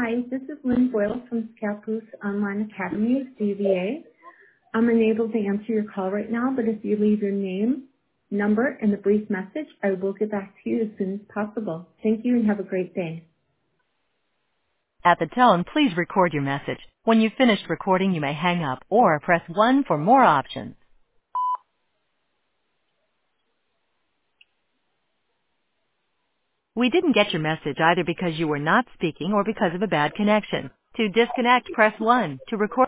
Hi, this is Lynn Boyle from Scappoose Online Academy of CVA. I'm unable to answer your call right now, but if you leave your name, number, and a brief message, I will get back to you as soon as possible. Thank you and have a great day. At the tone, please record your message. When you've finished recording, you may hang up or press 1 for more options. We didn't get your message either because you were not speaking or because of a bad connection. To disconnect, press 1. To record